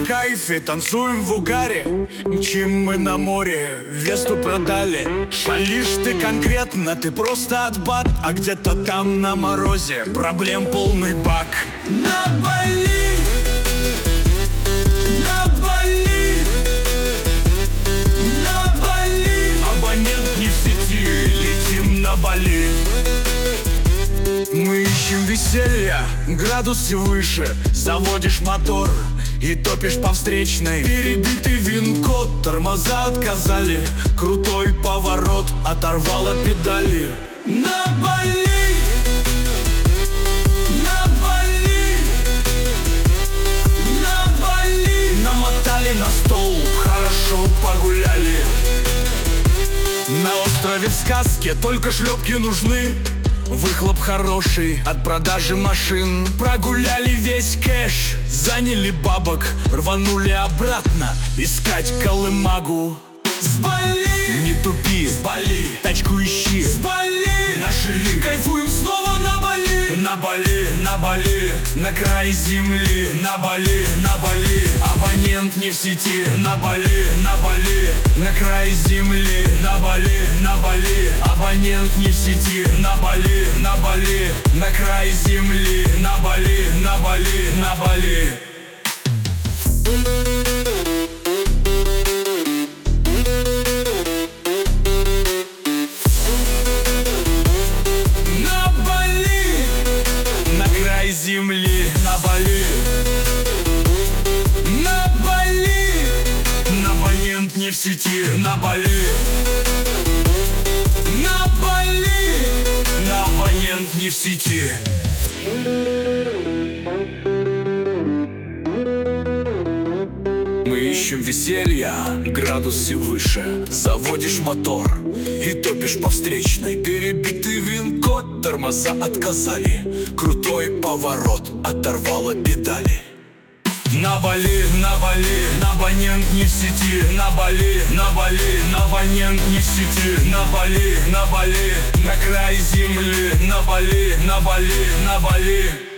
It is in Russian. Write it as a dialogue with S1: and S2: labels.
S1: кайфе, танцуем в угаре, мчим мы на море, Весту продали. Шалишь ты конкретно, ты просто отбат, а где-то там на морозе проблем полный бак. На Бали, на Бали, на Бали. Абонент не в сети, летим на Бали. Мы ищем веселья, градусы выше, заводишь мотор и топишь по встречной. Перебитый вин-код, тормоза отказали, крутой поворот, оторвало педали. На Бали, на Бали, на Бали. Намотали на стол, хорошо погуляли. На острове в сказке только шлепки нужны, выхлоп хороший от продажи машин. Прогуляли весь кэш, заняли бабок, рванули обратно искать колымагу. С Бали, не тупи, с Бали, тачку ищи, с Бали, нашли, кайфуем снова на Бали. На Бали, на Бали, на край земли, на Бали, на Бали. Абонент не в сети, на Бали, на Бали, на край земли, на Бали, на Бали. Абонент не в сети, на Бали, на Бали, на край земли, на Бали, на Бали, на Бали. Земли, на Бали, на Бали. Абонент не в сети, на Бали, на Бали. Абонент не в сети. Мы ищем веселья, градусы выше, заводишь мотор и топишь по встречной. Перебитый вин-код, тормоза отказали, крутой поворот, оторвало педали. На Бали, на Бали, абонент не в сети, на Бали, на Бали, абонент не в сети, на Бали, на Бали, на край земли, на Бали, на Бали, на Бали.